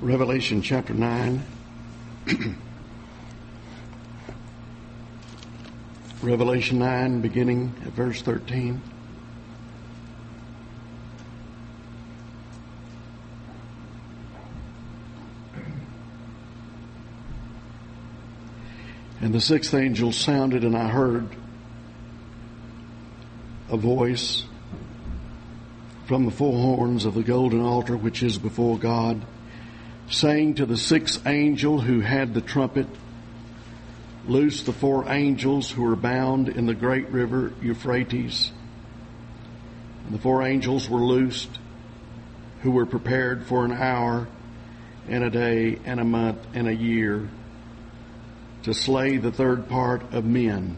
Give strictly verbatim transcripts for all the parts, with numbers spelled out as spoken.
Revelation chapter nine. Revelation nine, beginning at verse thirteen. And the sixth angel sounded, and I heard a voice from the four horns of the golden altar which is before God, saying to the sixth angel who had the trumpet, loose the four angels who are bound in the great river Euphrates. And the four angels were loosed, who were prepared for an hour and a day and a month and a year, to slay the third part of men.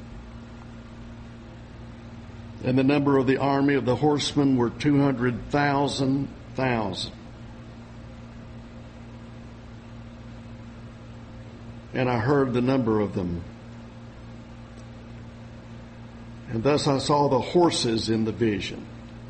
And the number of the army of the horsemen were two hundred thousand thousand. And I heard the number of them. And thus I saw the horses in the vision,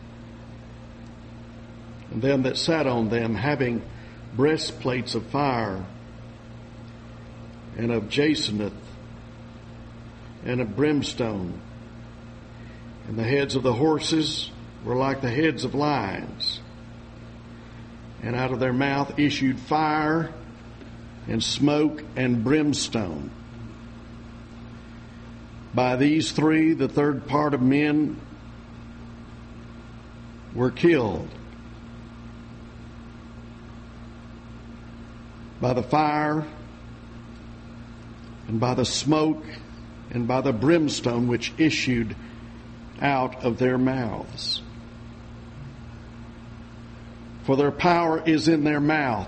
and them that sat on them, having breastplates of fire, and of jacinth, and of brimstone. And the heads of the horses were like the heads of lions, and out of their mouth issued fire and smoke and brimstone. By these three, the third part of men were killed. By the fire, and by the smoke, and by the brimstone which issued out of their mouths. For their power is in their mouth,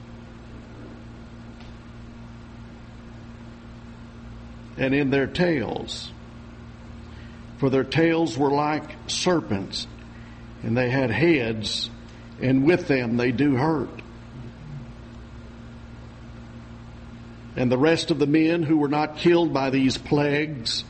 and in their tails. For their tails were like serpents, and they had heads, and with them they do hurt. And the rest of the men who were not killed by these plagues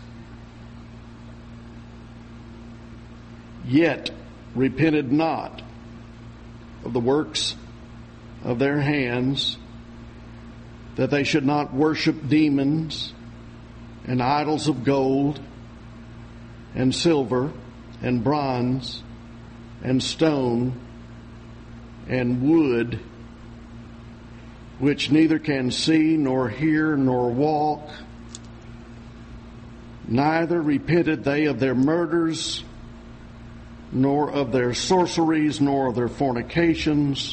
yet repented not of the works of their hands, that they should not worship demons and idols of gold and silver and bronze and stone and wood, which neither can see nor hear nor walk. Neither repented they of their murders, nor of their sorceries, nor of their fornications,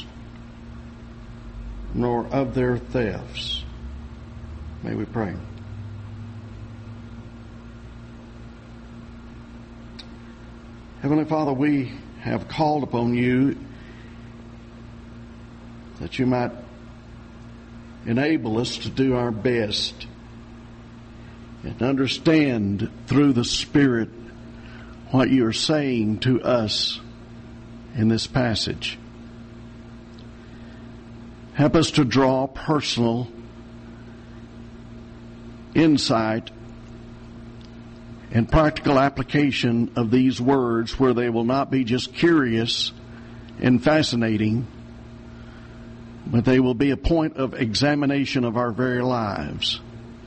nor of their thefts. May we pray. Heavenly Father, we have called upon you that you might enable us to do our best and understand through the Spirit what you are saying to us in this passage. Help us to draw personal insight and practical application of these words, where they will not be just curious and fascinating, but they will be a point of examination of our very lives.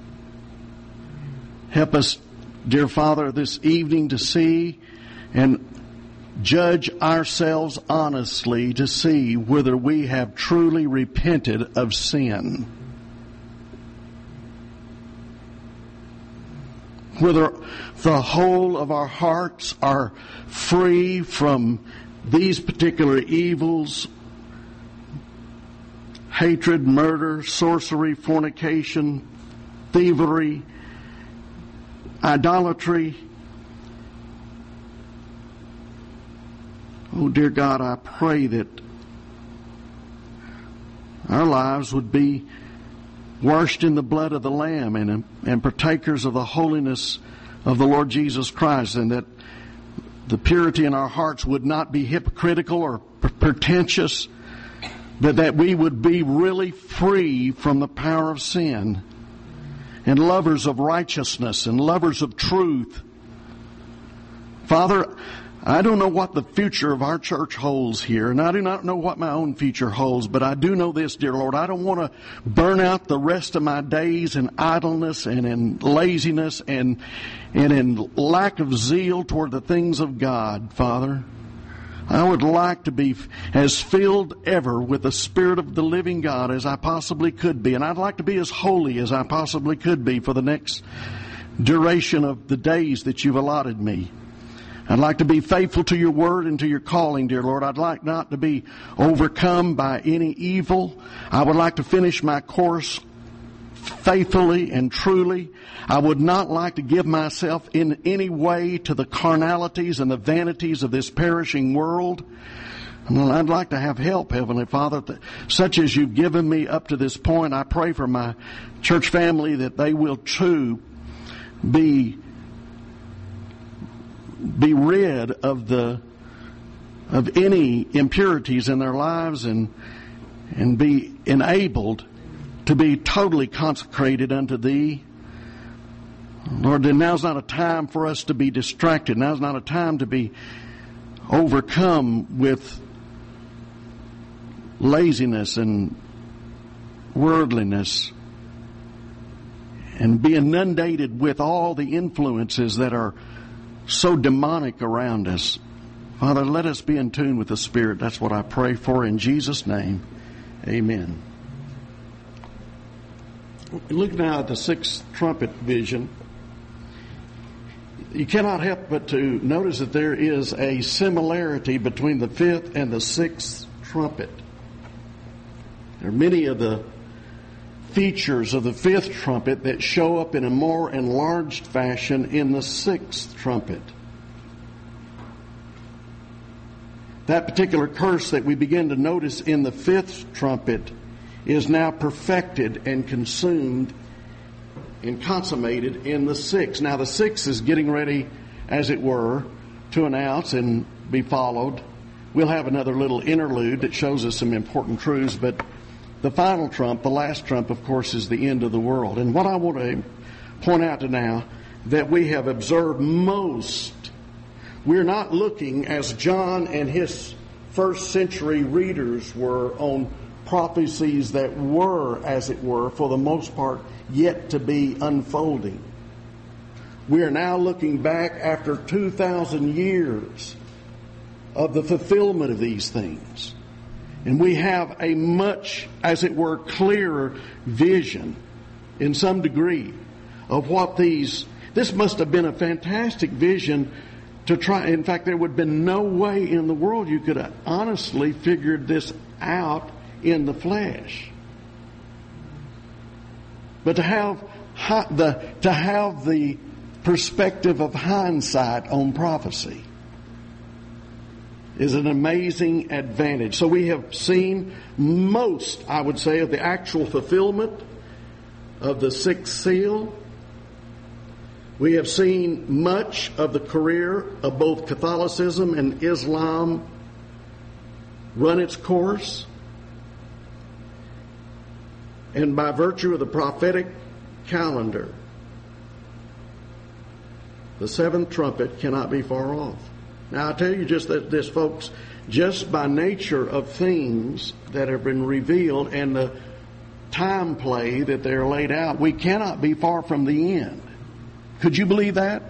Help us, dear Father, this evening to see and judge ourselves honestly, to see whether we have truly repented of sin, whether the whole of our hearts are free from these particular evils: hatred, murder, sorcery, fornication, thievery, idolatry. Oh, dear God, I pray that our lives would be washed in the blood of the Lamb and, and partakers of the holiness of the Lord Jesus Christ, and that the purity in our hearts would not be hypocritical or pretentious, but that we would be really free from the power of sin, and lovers of righteousness and lovers of truth. Father, I don't know what the future of our church holds here, and I do not know what my own future holds, but I do know this, dear Lord. I don't want to burn out the rest of my days in idleness and in laziness and, and in lack of zeal toward the things of God, Father. I would like to be as filled ever with the Spirit of the living God as I possibly could be, and I'd like to be as holy as I possibly could be for the next duration of the days that you've allotted me. I'd like to be faithful to your word and to your calling, dear Lord. I'd like not to be overcome by any evil. I would like to finish my course faithfully and truly. I would not like to give myself in any way to the carnalities and the vanities of this perishing world. Well, I'd like to have help, Heavenly Father, such as you've given me up to this point. I pray for my church family that they will too be be rid of the of any impurities in their lives and and be enabled to be totally consecrated unto Thee. Lord, then now's not a time for us to be distracted. Now's not a time to be overcome with laziness and worldliness and be inundated with all the influences that are so demonic around us. Father, let us be in tune with the Spirit. That's what I pray for in Jesus' name. Amen. Look now at the sixth trumpet vision. You cannot help but to notice that there is a similarity between the fifth and the sixth trumpet. There are many of the features of the fifth trumpet that show up in a more enlarged fashion in the sixth trumpet. That particular curse that we begin to notice in the fifth trumpet is now perfected and consumed and consummated in the sixth. Now the sixth is getting ready, as it were, to announce and be followed. We'll have another little interlude that shows us some important truths, but the final trump, the last trump, of course, is the end of the world. And what I want to point out to now, that we have observed most, we're not looking, as John and his first century readers were, on prophecies that were, as it were, for the most part, yet to be unfolding. We are now looking back after two thousand years of the fulfillment of these things. And we have a much, as it were, clearer vision in some degree of what these, this must have been a fantastic vision to try. In fact, there would have been no way in the world you could have honestly figured this out in the flesh. But to have the, to have the perspective of hindsight on prophecy is an amazing advantage. So we have seen most, I would say, of the actual fulfillment of the sixth seal. We have seen much of the career of both Catholicism and Islam run its course. And by virtue of the prophetic calendar, the seventh trumpet cannot be far off. Now, I'll tell you just that this, folks, just by nature of things that have been revealed and the time play that they're laid out, we cannot be far from the end. Could you believe that?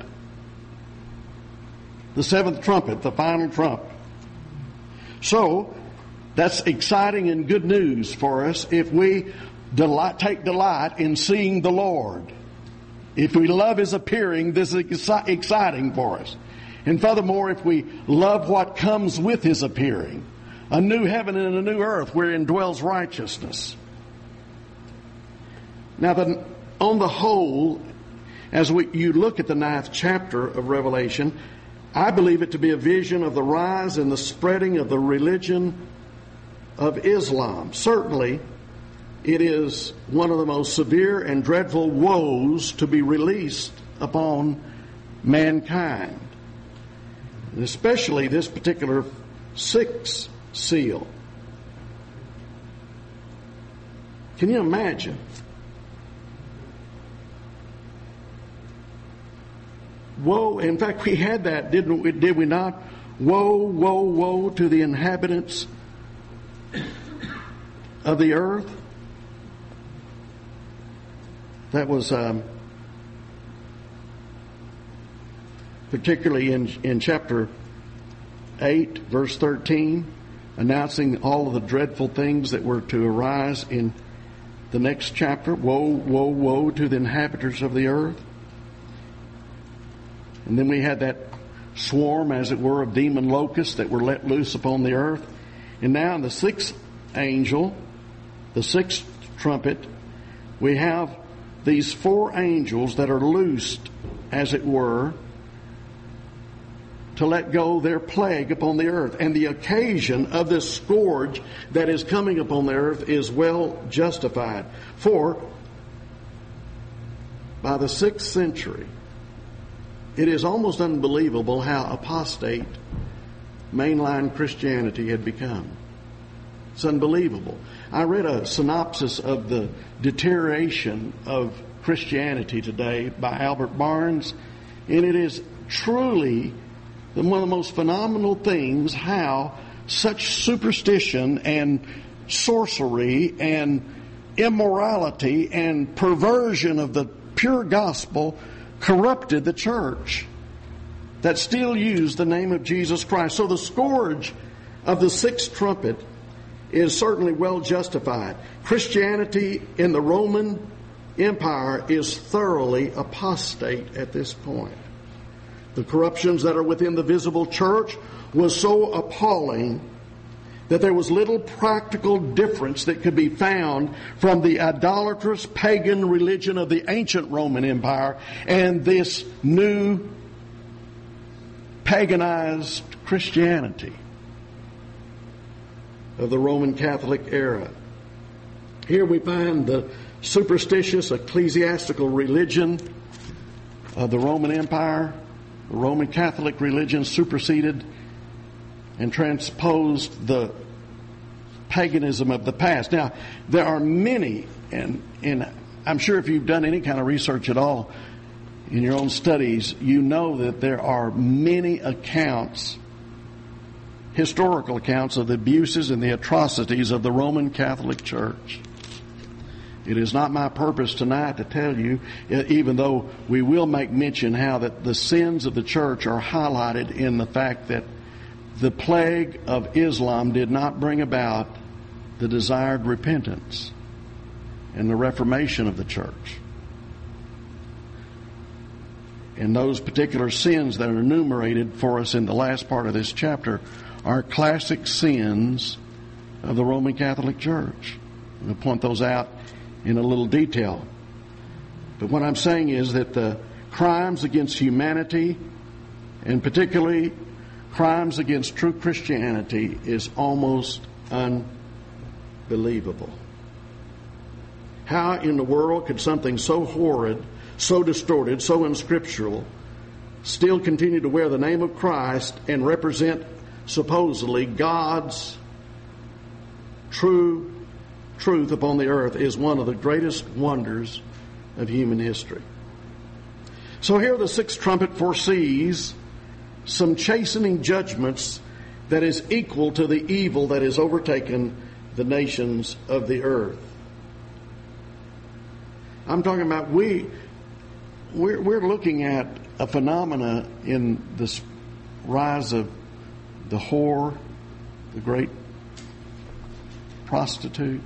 The seventh trumpet, the final trump. So, that's exciting and good news for us if we delight, take delight in seeing the Lord. If we love His appearing, this is exciting for us. And furthermore, if we love what comes with His appearing, a new heaven and a new earth wherein dwells righteousness. Now, the, on the whole, as we, you look at the ninth chapter of Revelation, I believe it to be a vision of the rise and the spreading of the religion of Islam. Certainly, it is one of the most severe and dreadful woes to be released upon mankind. And especially this particular sixth seal. Can you imagine? Woe, in fact, we had that, didn't we, did we not, Woe, woe, woe to the inhabitants of the earth. That was um, particularly in, in chapter eight, verse thirteen, announcing all of the dreadful things that were to arise in the next chapter. Woe, woe, woe to the inhabitants of the earth. And then we had that swarm, as it were, of demon locusts that were let loose upon the earth. And now in the sixth angel, the sixth trumpet, we have these four angels that are loosed, as it were, to let go their plague upon the earth. And the occasion of this scourge that is coming upon the earth is well justified. For by the sixth century, it is almost unbelievable how apostate mainline Christianity had become. It's unbelievable. I read a synopsis of the deterioration of Christianity today by Albert Barnes, and it is truly one of the most phenomenal things how such superstition and sorcery and immorality and perversion of the pure gospel corrupted the church that still used the name of Jesus Christ. So the scourge of the sixth trumpet is certainly well justified. Christianity in the Roman Empire is thoroughly apostate at this point. The corruptions that are within the visible church was so appalling that there was little practical difference that could be found from the idolatrous pagan religion of the ancient Roman Empire and this new paganized Christianity of the Roman Catholic era. Here we find the superstitious ecclesiastical religion of the Roman Empire. The Roman Catholic religion superseded and transposed the paganism of the past. Now, there are many, and, and I'm sure if you've done any kind of research at all in your own studies, you know that there are many accounts, historical accounts of the abuses and the atrocities of the Roman Catholic Church. It is not my purpose tonight to tell you, even though we will make mention how that the sins of the church are highlighted in the fact that the plague of Islam did not bring about the desired repentance and the reformation of the church. And those particular sins that are enumerated for us in the last part of this chapter are classic sins of the Roman Catholic Church. I'm going to point those out in a little detail. But what I'm saying is that the crimes against humanity, and particularly crimes against true Christianity, is almost unbelievable. How in the world could something so horrid, so distorted, so unscriptural, still continue to wear the name of Christ and represent supposedly God's true truth upon the earth is one of the greatest wonders of human history. So here the sixth trumpet foresees some chastening judgments that is equal to the evil that has overtaken the nations of the earth. I'm talking about we, we're, we're looking at a phenomena in this rise of the whore, the great prostitute,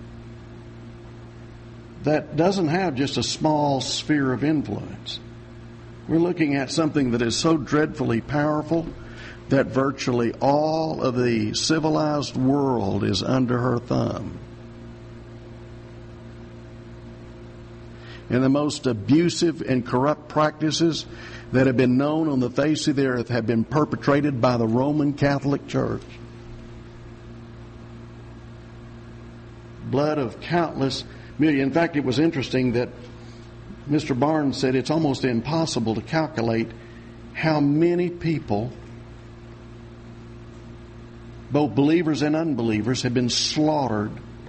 that doesn't have just a small sphere of influence. We're looking at something that is so dreadfully powerful that virtually all of the civilized world is under her thumb. And the most abusive and corrupt practices that have been known on the face of the earth have been perpetrated by the Roman Catholic Church. Blood of countless millions. In fact, it was interesting that Mister Barnes said it's almost impossible to calculate how many people, both believers and unbelievers, have been slaughtered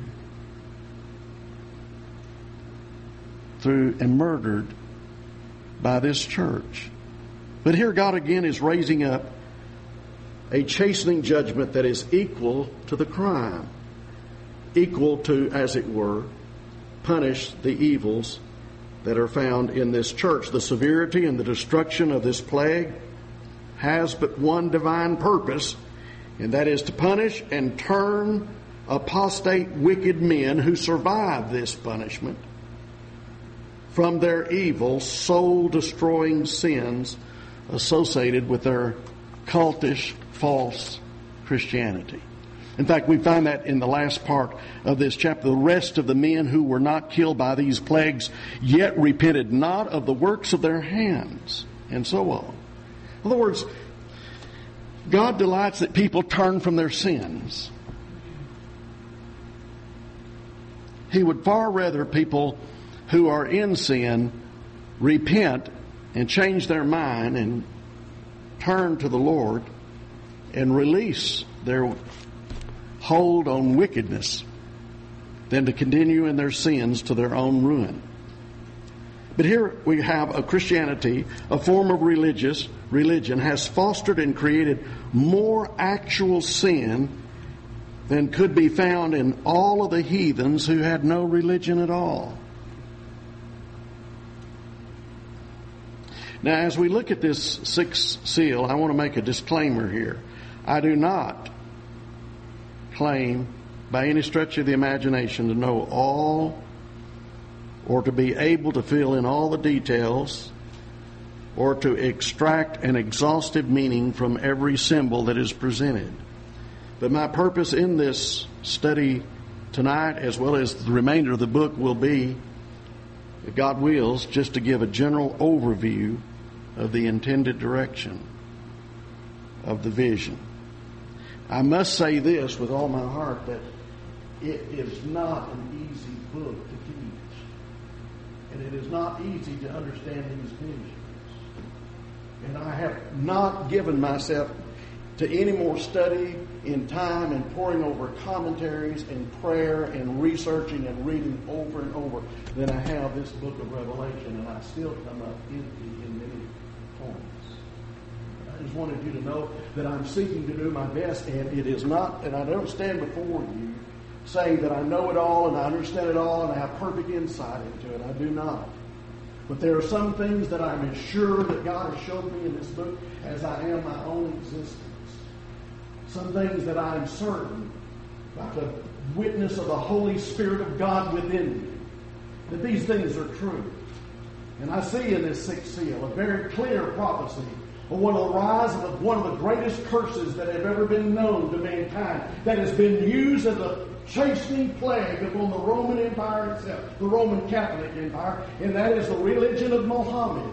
through and murdered by this church. But here God again is raising up a chastening judgment that is equal to the crime, equal to, as it were, punish the evils that are found in this church. The severity and the destruction of this plague has but one divine purpose, and that is to punish and turn apostate, wicked men who survive this punishment from their evil, soul-destroying sins associated with their cultish, false Christianity. In fact, we find that in the last part of this chapter. The rest of the men who were not killed by these plagues yet repented not of the works of their hands, and so on. In other words, God delights that people turn from their sins. He would far rather people who are in sin repent and change their mind and turn to the Lord and release their hold on wickedness than to continue in their sins to their own ruin. But here we have a Christianity, a form of religious religion, has fostered and created more actual sin than could be found in all of the heathens who had no religion at all. Now, as we look at this sixth seal, I want to make a disclaimer here. I do not claim by any stretch of the imagination to know all or to be able to fill in all the details or to extract an exhaustive meaning from every symbol that is presented. But my purpose in this study tonight, as well as the remainder of the book, will be, if God wills, just to give a general overview of the intended direction of the vision. I must say this with all my heart, that it is not an easy book to teach. And it is not easy to understand these visions. And I have not given myself to any more study in time and poring over commentaries and prayer and researching and reading over and over than I have this book of Revelation, and I still come up empty in many points. I just wanted you to know that I'm seeking to do my best, and it is not, and I don't stand before you saying that I know it all and I understand it all and I have perfect insight into it. I do not. But there are some things that I'm as sure that God has showed me in this book as I am my own existence. Some things that I am certain, by the witness of the Holy Spirit of God within me, that these things are true. And I see in this sixth seal a very clear prophecy of one of the rise of one of the greatest curses that have ever been known to mankind, that has been used as a chastening plague upon the Roman Empire itself, the Roman Catholic Empire, and that is the religion of Mohammed,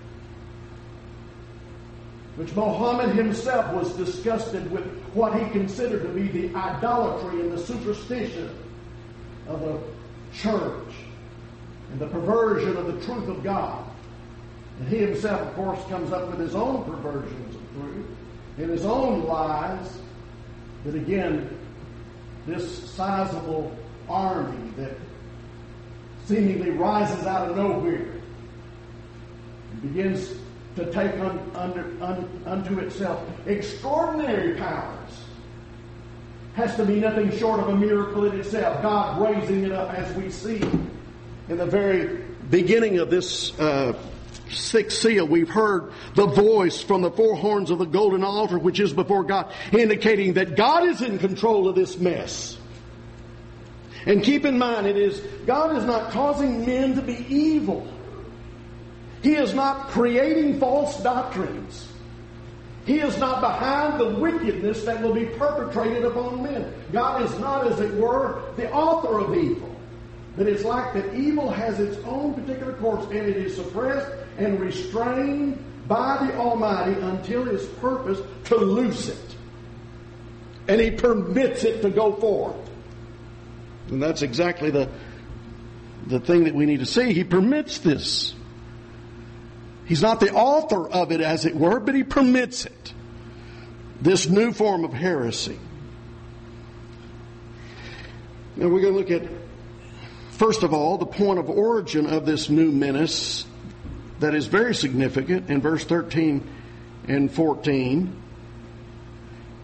which Mohammed himself was disgusted with what he considered to be the idolatry and the superstition of the church and the perversion of the truth of God. And he himself, of course, comes up with his own perversions of truth and his own lies that, again, this sizable army that seemingly rises out of nowhere and begins to take un, under, un, unto itself extraordinary powers, has to be nothing short of a miracle in itself. God raising it up, as we see in the very beginning of this uh, sixth seal. We've heard the voice from the four horns of the golden altar, which is before God, indicating that God is in control of this mess. And keep in mind, it is God is not causing men to be evil. He is not creating false doctrines. He is not behind the wickedness that will be perpetrated upon men. God is not, as it were, the author of evil. But it's like that evil has its own particular course, and it is suppressed and restrained by the Almighty until His purpose to loose it. And He permits it to go forth. And that's exactly the, the thing that we need to see. He permits this. He's not the author of it, as it were, but He permits it. This new form of heresy. Now we're going to look at, first of all, the point of origin of this new menace that is very significant in verse thirteen and fourteen.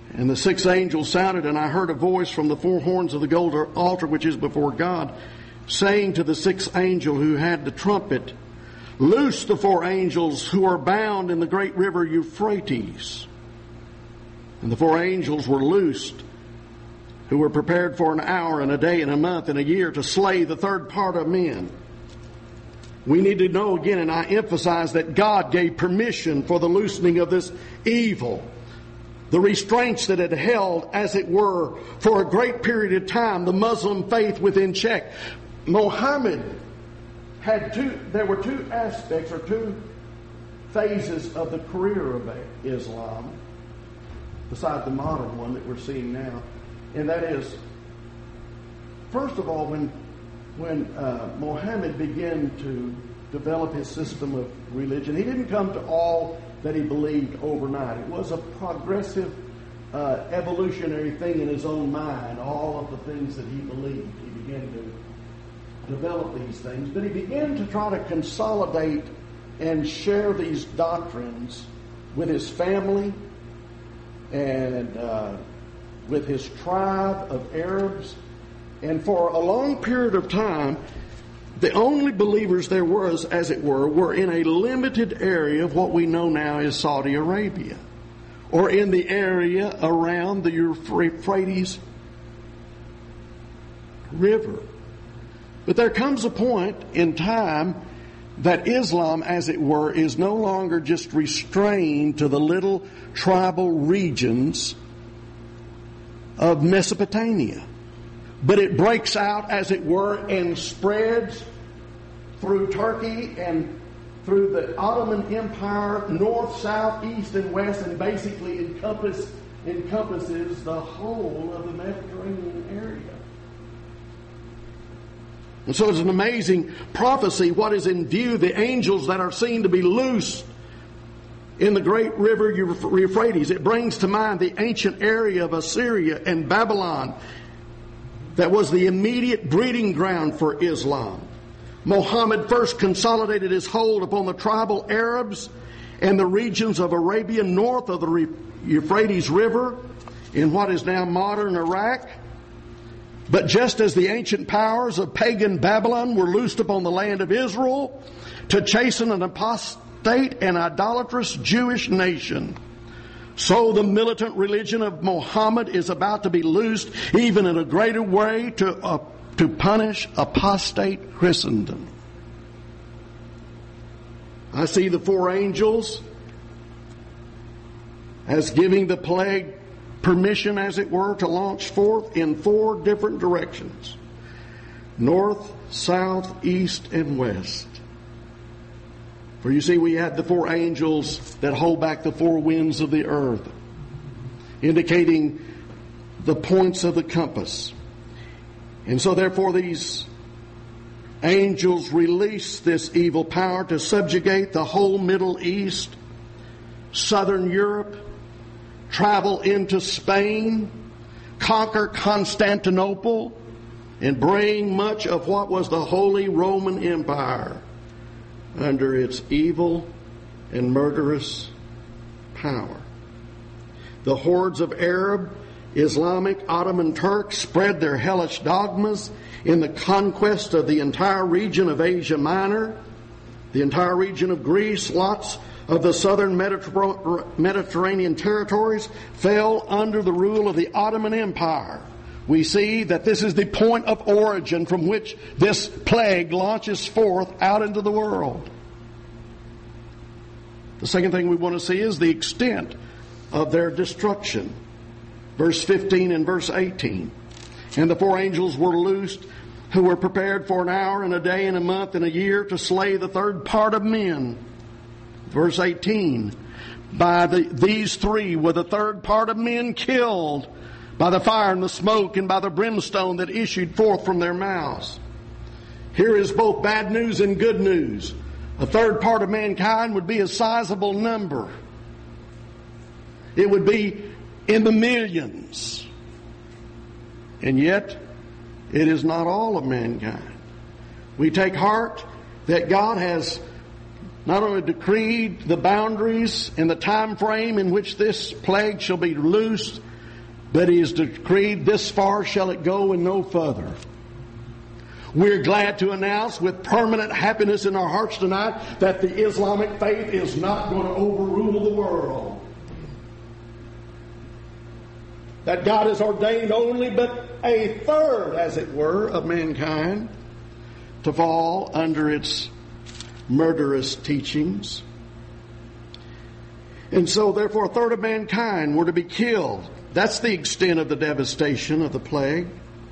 And the sixth angel sounded, and I heard a voice from the four horns of the golden altar which is before God, saying to the sixth angel who had the trumpet, loose the four angels who are bound in the great river Euphrates. And the four angels were loosed, who were prepared for an hour and a day and a month and a year to slay the third part of men. We need to know again, and I emphasize that God gave permission for the loosening of this evil. The restraints that had held, as it were, for a great period of time, the Muslim faith within check. Muhammad had two, there were two aspects or two phases of the career of Islam, besides the modern one that we're seeing now. And that is, first of all, when when uh, Muhammad began to develop his system of religion, he didn't come to all that he believed overnight. It was a progressive, uh, evolutionary thing in his own mind, all of the things that he believed. He began to develop these things. But he began to try to consolidate and share these doctrines with his family and uh, with his tribe of Arabs. And for a long period of time, the only believers there was, as it were, were in a limited area of what we know now as Saudi Arabia, or in the area around the Euphrates River. But there comes a point in time that Islam, as it were, is no longer just restrained to the little tribal regions of Mesopotamia, but it breaks out, as it were, and spreads through Turkey and through the Ottoman Empire, north, south, east, and west, and basically encompass, encompasses the whole of the Mediterranean area. And so it's an amazing prophecy, what is in view, the angels that are seen to be loose in the great river Euphrates. It brings to mind the ancient area of Assyria and Babylon that was the immediate breeding ground for Islam. Muhammad first consolidated his hold upon the tribal Arabs and the regions of Arabia north of the Euphrates River in what is now modern Iraq. But just as the ancient powers of pagan Babylon were loosed upon the land of Israel to chasten an apostate and idolatrous Jewish nation, so the militant religion of Muhammad is about to be loosed even in a greater way to, uh, to punish apostate Christendom. I see the four angels as giving the plague permission, as it were, to launch forth in four different directions: north, south, east, and west. For you see, we had the four angels that hold back the four winds of the earth, indicating the points of the compass. And so therefore these angels release this evil power to subjugate the whole Middle East, southern Europe, travel into Spain, conquer Constantinople, and bring much of what was the Holy Roman Empire under its evil and murderous power. The hordes of Arab, Islamic, Ottoman Turks spread their hellish dogmas in the conquest of the entire region of Asia Minor, the entire region of Greece. Lots of the southern Mediterranean territories fell under the rule of the Ottoman Empire. We see that this is the point of origin from which this plague launches forth out into the world. The second thing we want to see is the extent of their destruction. Verse fifteen and verse eighteen. And the four angels were loosed, who were prepared for an hour and a day and a month and a year to slay the third part of men. Verse eighteen. By the, these three were the third part of men killed, by the fire and the smoke and by the brimstone that issued forth from their mouths. Here is both bad news and good news. A third part of mankind would be a sizable number. It would be in the millions. And yet, it is not all of mankind. We take heart that God has not only decreed the boundaries and the time frame in which this plague shall be loosed, But he has decreed, this far shall it go and no further. We're glad to announce with permanent happiness in our hearts tonight that the Islamic faith is not going to overrule the world. That God has ordained only but a third, as it were, of mankind to fall under its murderous teachings. And so, therefore, a third of mankind were to be killed. That's the extent of the devastation of the plague.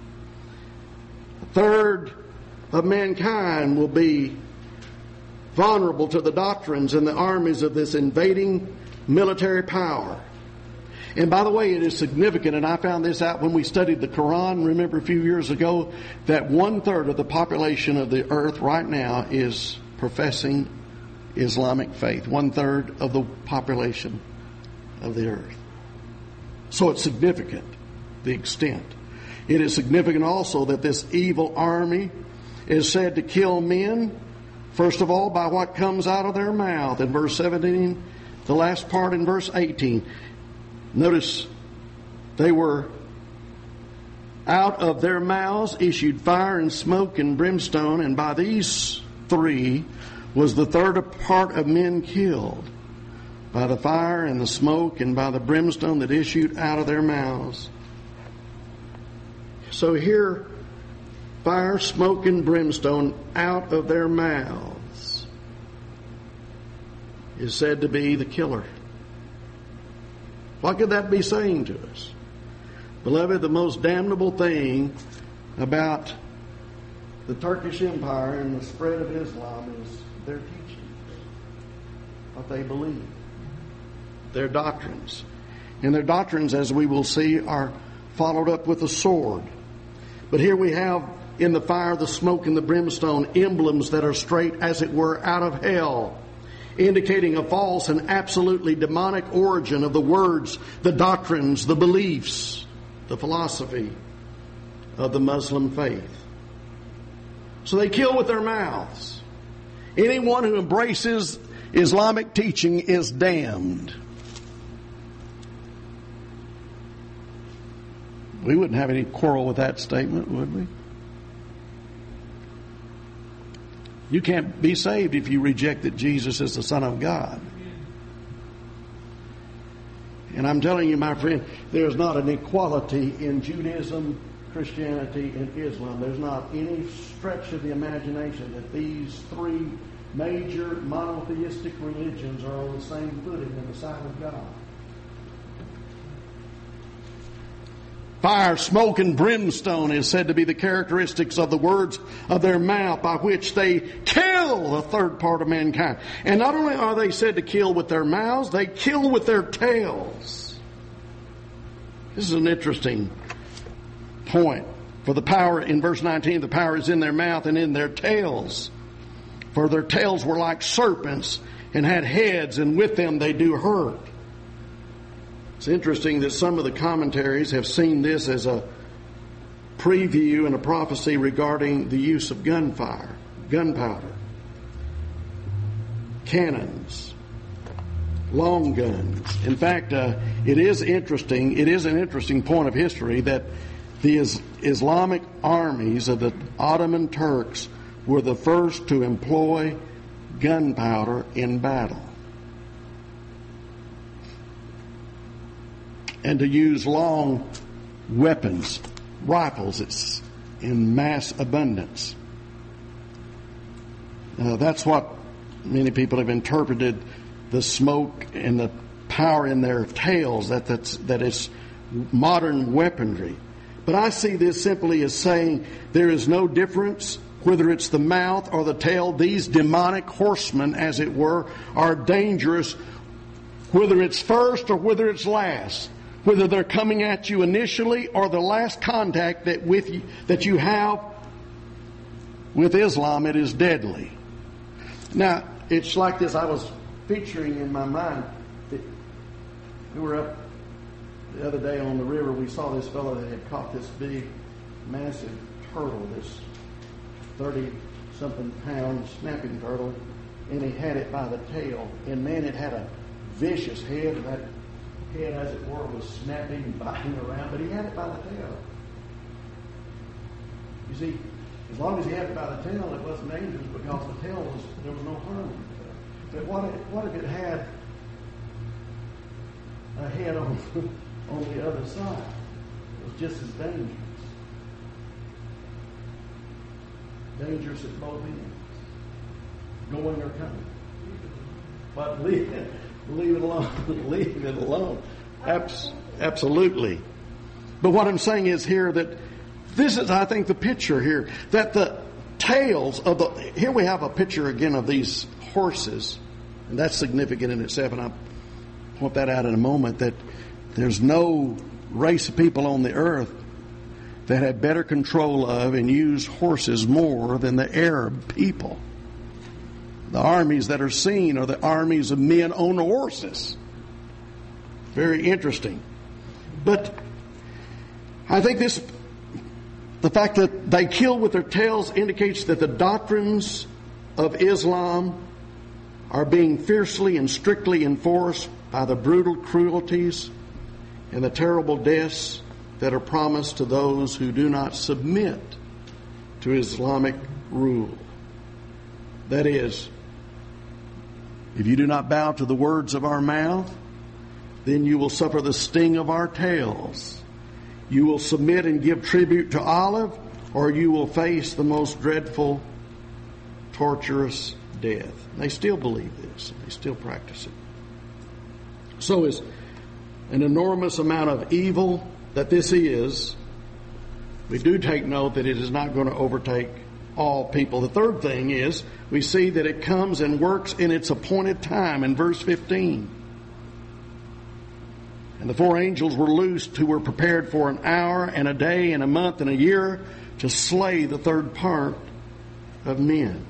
A third of mankind will be vulnerable to the doctrines and the armies of this invading military power. And by the way, it is significant, and I found this out when we studied the Quran, remember a few years ago, that one-third of the population of the earth right now is professing Islamic faith. One-third of the population of the earth. So it's significant, the extent. It is significant also that this evil army is said to kill men, first of all, by what comes out of their mouth. In verse seventeen, the last part in verse eighteen. Notice, they were out of their mouths issued fire and smoke and brimstone, and by these three was the third part of men killed, by the fire and the smoke and by the brimstone that issued out of their mouths. So here, fire, smoke, and brimstone out of their mouths is said to be the killer. What could that be saying to us? Beloved, the most damnable thing about the Turkish Empire and the spread of Islam is their teachings, what they believe, their doctrines. And their doctrines, as we will see, are followed up with a sword. But here we have in the fire, the smoke, and the brimstone emblems that are straight, as it were, out of hell, indicating a false and absolutely demonic origin of the words, the doctrines, the beliefs, the philosophy of the Muslim faith. So they kill with their mouths. Anyone who embraces Islamic teaching is damned. We wouldn't have any quarrel with that statement, would we? You can't be saved if you reject that Jesus is the Son of God. And I'm telling you, my friend, there's not an equality in Judaism, Christianity, and Islam. There's not any stretch of the imagination that these three major monotheistic religions are on the same footing in the sight of God. Fire, smoke, and brimstone is said to be the characteristics of the words of their mouth by which they kill the third part of mankind. And not only are they said to kill with their mouths, they kill with their tails. This is an interesting point. For the power, in verse nineteen, the power is in their mouth and in their tails. For their tails were like serpents and had heads, and with them they do hurt. It's interesting that some of the commentaries have seen this as a preview and a prophecy regarding the use of gunfire, gunpowder, cannons, long guns. In fact, uh, it is interesting, it is an interesting point of history that the is- Islamic armies of the Ottoman Turks were the first to employ gunpowder in battle. And to use long weapons, rifles, it's in mass abundance. Uh, that's what many people have interpreted the smoke and the power in their tails, that that's, that it's modern weaponry. But I see this simply as saying there is no difference whether it's the mouth or the tail. These demonic horsemen, as it were, are dangerous, whether it's first or whether it's last. Whether they're coming at you initially or the last contact that with you, that you have with Islam, it is deadly. Now, it's like this. I was picturing in my mind that we were up the other day on the river. We saw this fellow that had caught this big, massive turtle, this thirty-something pound snapping turtle, and he had it by the tail. And man, it had a vicious head that head, as it were, was snapping and biting around, but he had it by the tail. You see, as long as he had it by the tail, it wasn't dangerous because the tail was, there was no harm. But what if, what if it had a head on, on the other side? It was just as dangerous. Dangerous at both ends. Going or coming. But leave it, leave it alone. Leave it alone. Abs- absolutely. But what I'm saying is here that this is, I think, the picture here. That the tails of the... Here we have a picture again of these horses. And that's significant in itself. And I'll point that out in a moment. That there's no race of people on the earth that have better control of and use horses more than the Arab people. The armies that are seen are the armies of men on horses. Very interesting. But I think this, the fact that they kill with their tails indicates that the doctrines of Islam are being fiercely and strictly enforced by the brutal cruelties and the terrible deaths that are promised to those who do not submit to Islamic rule. That is, if you do not bow to the words of our mouth, then you will suffer the sting of our tails. You will submit and give tribute to olive, or you will face the most dreadful, torturous death. They still believe this. They still practice it. So is an enormous amount of evil that this is. We do take note that it is not going to overtake all people. The third thing is we see that it comes and works in its appointed time in verse fifteen. And the four angels were loosed who were prepared for an hour and a day and a month and a year to slay the third part of men.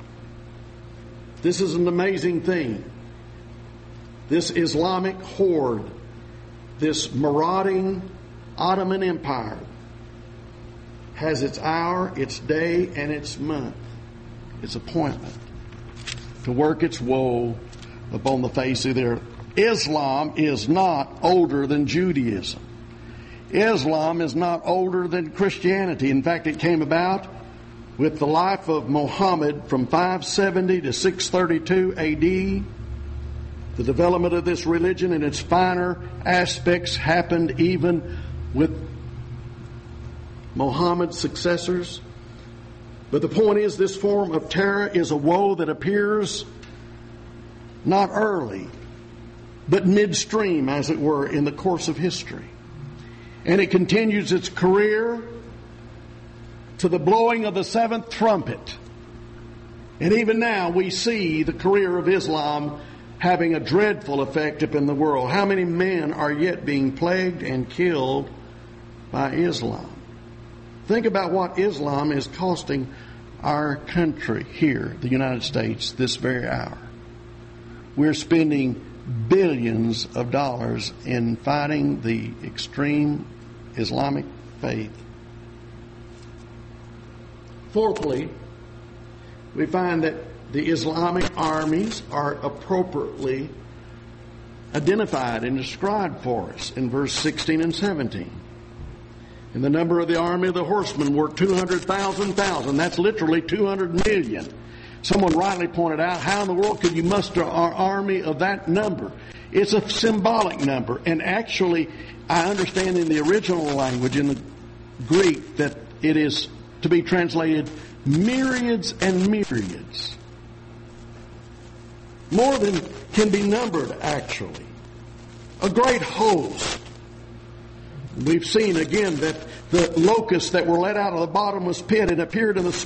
This is an amazing thing. This Islamic horde, this marauding Ottoman Empire, has its hour, its day, and its month, its appointment to work its woe upon the face of the earth. Islam is not older than Judaism. Islam is not older than Christianity. In fact, it came about with the life of Muhammad from five seventy to six thirty-two A D. The development of this religion and its finer aspects happened even with Muhammad's successors. But the point is, this form of terror is a woe that appears not early, but midstream, as it were, in the course of history. And it continues its career to the blowing of the seventh trumpet. And even now we see the career of Islam having a dreadful effect upon the world. How many men are yet being plagued and killed by Islam? Think about what Islam is costing our country here, the United States, this very hour. We're spending billions of dollars in fighting the extreme Islamic faith. Fourthly, we find that the Islamic armies are appropriately identified and described for us in verse sixteen and seventeen. And the number of the army of the horsemen were two hundred thousand thousand. That's literally two hundred million. Someone rightly pointed out, how in the world could you muster an army of that number? It's a symbolic number. And actually, I understand in the original language, in the Greek, that it is to be translated myriads and myriads. More than can be numbered, actually. A great host. We've seen again that the locusts that were let out of the bottomless pit and appeared in the